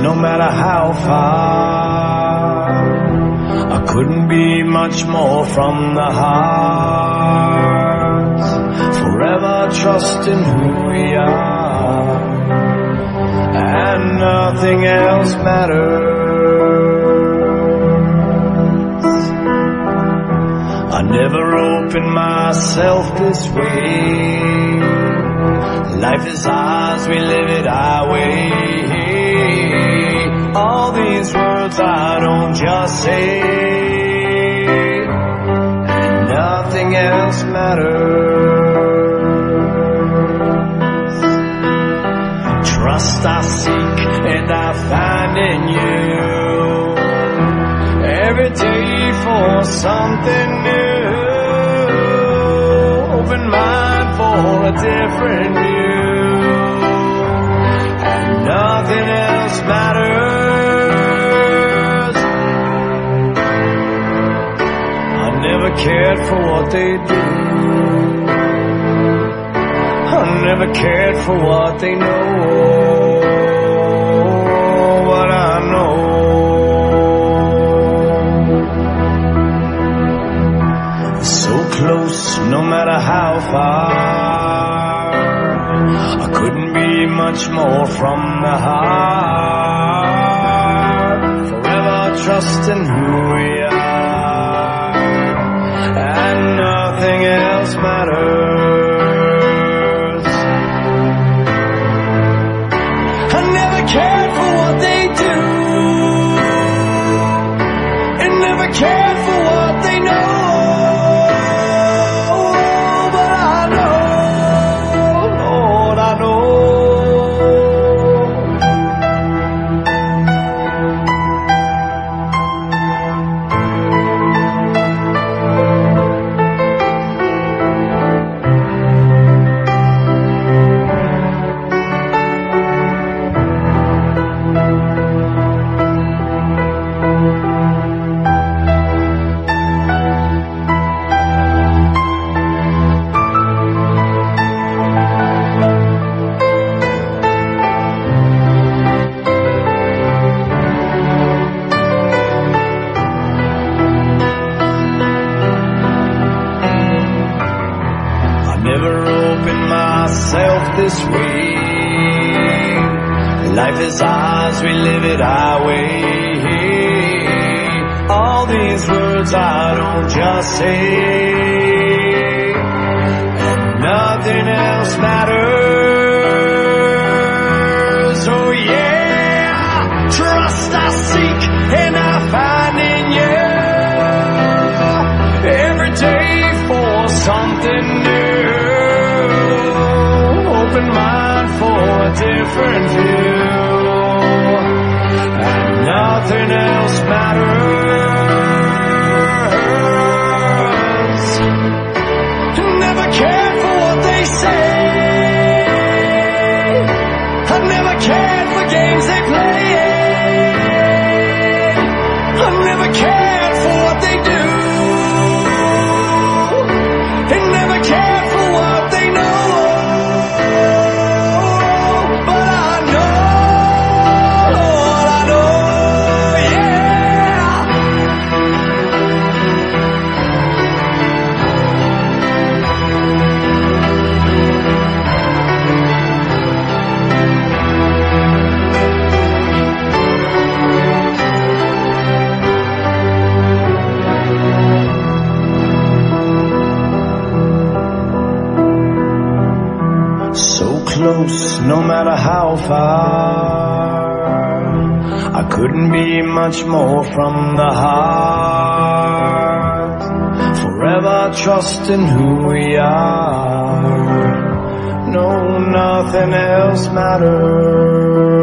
no matter how far. I couldn't be much more from the heart. Forever trusting who we are, and nothing else matters. I never opened myself this way. Life is ours, we live it our way. All these words I don't just say, and nothing else matters. Trust I seek and I find in you, every day for something new. Open mind for a different view, and nothing else matters. I never cared for what they do, I never cared for what they know, but I know so close, no matter how far. I couldn't be much more from the heart. Forever trusting who we are, and nothing else matters. I never cared for what they do, and never cared for what they know. This way, life is ours, we live it our way. All these words I don't just say, and nothing else matters. Oh yeah, trust I seek and I find in you, every day for something new. Open mind for a different view, and nothing else matters. Never cared for what they say, I never cared for games they play, I never cared for what they do, and never cared for what they know. Close, no matter how far. I couldn't be much more from the heart. Forever trusting who we are. No, nothing else matters.